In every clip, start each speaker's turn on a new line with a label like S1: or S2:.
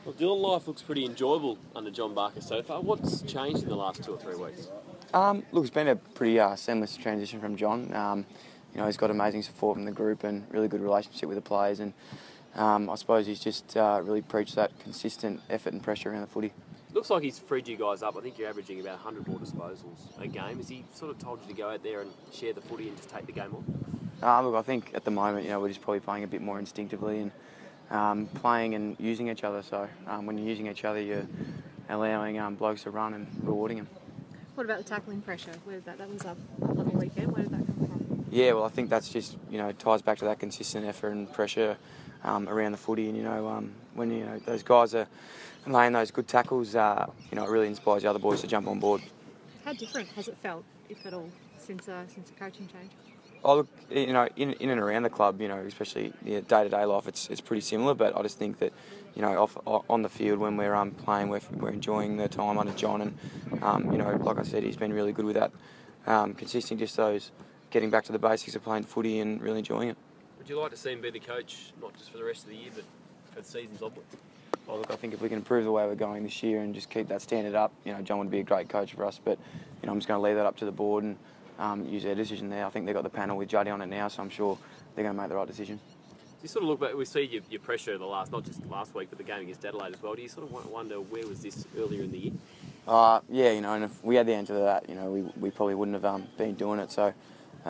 S1: Well, Dylan, life looks pretty enjoyable under John Barker so far. What's changed in the last 2 or 3 weeks?
S2: Look, it's been a pretty seamless transition from John. He's got amazing support from the group and really good relationship with the players. And I suppose he's just really preached that consistent effort and pressure around the footy.
S1: Looks like he's freed you guys up. I think you're averaging about 100 more disposals a game. Has he sort of told you to go out there and share the footy and just take the game on?
S2: Look, I think at the moment, we're just probably playing a bit more instinctively and playing and using each other. So when you're using each other, you're allowing blokes to run and rewarding them.
S3: What about the tackling pressure? Where did that was up on the weekend. Where did that come from?
S2: Yeah, well, I think that's just ties back to that consistent effort and pressure around the footy. And when those guys are laying those good tackles, it really inspires the other boys to jump on board.
S3: How different has it felt, if at all, since the coaching change?
S2: Oh, look, in and around the club, especially day-to-day life, it's pretty similar. But I just think that, on the field when we're playing, we're enjoying the time under John, and like I said, he's been really good with that, consistent, just those getting back to the basics of playing footy and really enjoying it.
S1: Would you like to see him be the coach, not just for the rest of the year, but for the seasons onwards?
S2: Well, look, I think if we can improve the way we're going this year and just keep that standard up, John would be a great coach for us. But I'm just going to leave that up to the board and use their decision there. I think they've got the panel with Juddy on it now, so I'm sure they're going to make the right decision.
S1: You sort of look back, we see your pressure not just last week, but the game against Adelaide as well. Do you sort of wonder where was this earlier in the year?
S2: And if we had the answer to that, we probably wouldn't have been doing it. So,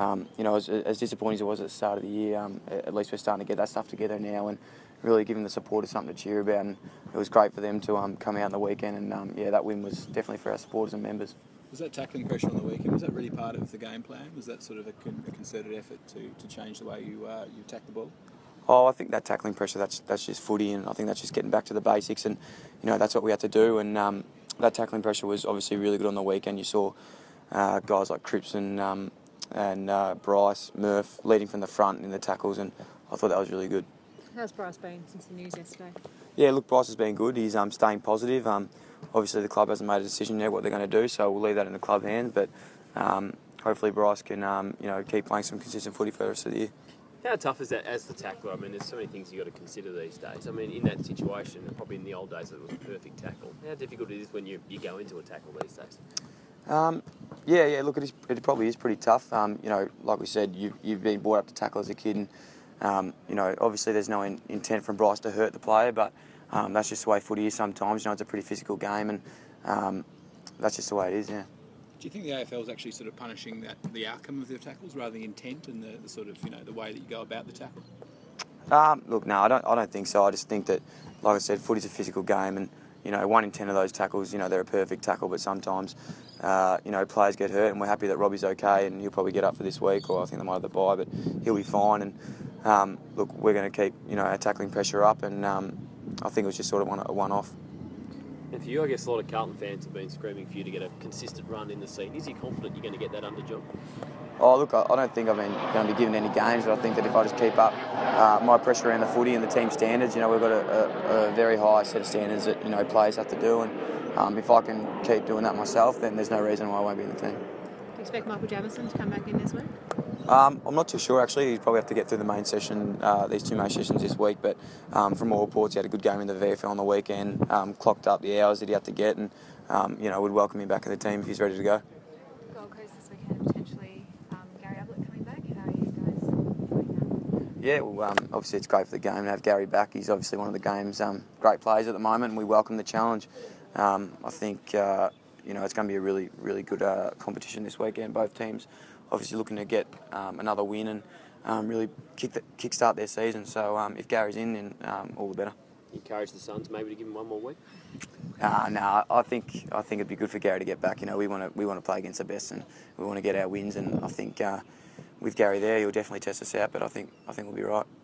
S2: as disappointing as it was at the start of the year, at least we're starting to get that stuff together now and really giving the supporters something to cheer about. And it was great for them to come out on the weekend, and that win was definitely for our supporters and members.
S4: Was that tackling pressure on the weekend, was that really part of the game plan? Was that sort of a concerted effort to change the way you attack the ball?
S2: Oh, I think that tackling pressure, that's just footy, and I think that's just getting back to the basics, and that's what we had to do. And that tackling pressure was obviously really good on the weekend. You saw guys like Cripps and Bryce, Murph leading from the front in the tackles, and I thought that was really good.
S3: How's Bryce been since the news yesterday?
S2: Yeah, look, Bryce has been good. He's staying positive. Obviously, the club hasn't made a decision yet what they're going to do, so we'll leave that in the club hands. But hopefully, Bryce can keep playing some consistent footy for the rest of the year.
S1: How tough is that as the tackler? I mean, there's so many things you've got to consider these days. I mean, in that situation, probably in the old days, it was a perfect tackle. How difficult it is when you go into a tackle these days?
S2: Look, it probably is pretty tough. Like we said, you've been brought up to tackle as a kid, and obviously there's no intent from Bryce to hurt the player, but that's just the way footy is sometimes. It's a pretty physical game, and that's just the way it is. Yeah.
S4: Do you think the AFL is actually sort of punishing the outcome of their tackles rather than the intent and the sort of the way that you go about the tackle?
S2: Look, no, I don't think so. I just think that, like I said, footy's a physical game, and 1 in 10 of those tackles, they're a perfect tackle, but sometimes players get hurt, and we're happy that Robbie's okay, and he'll probably get up for this week, or I think they might have the bye, but he'll be fine. And look, we're going to keep our tackling pressure up, and I think it was just sort of a one-off.
S1: And for you, I guess a lot of Carlton fans have been screaming for you to get a consistent run in the season. Is he confident you're going to get that under John?
S2: Oh, look, I don't think I've been going to be given any games, but I think that if I just keep up my pressure around the footy and the team standards, we've got a very high set of standards that, players have to do. And if I can keep doing that myself, then there's no reason why I won't be in the team.
S3: Do you expect Michael Jamison to come back in this week?
S2: I'm not too sure, actually. He'd probably have to get through the main session, these 2 main sessions this week. But from all reports, he had a good game in the VFL on the weekend, clocked up the hours that he had to get, and, would welcome him back in the team if he's ready to go.
S3: Gold Coast this weekend, potentially Gary Ablett coming back. How are you guys doing that?
S2: Yeah, well, obviously it's great for the game to have Gary back. He's obviously one of the game's great players at the moment, and we welcome the challenge. I think, it's going to be a really, really good competition this weekend. Both teams obviously looking to get another win and really kickstart their season. So if Gary's in, then all the better.
S1: Encourage the Suns maybe to give him 1 more week?
S2: No, I think it'd be good for Gary to get back. We want to play against the best, and we want to get our wins. And I think with Gary there, he'll definitely test us out. But I think we'll be right.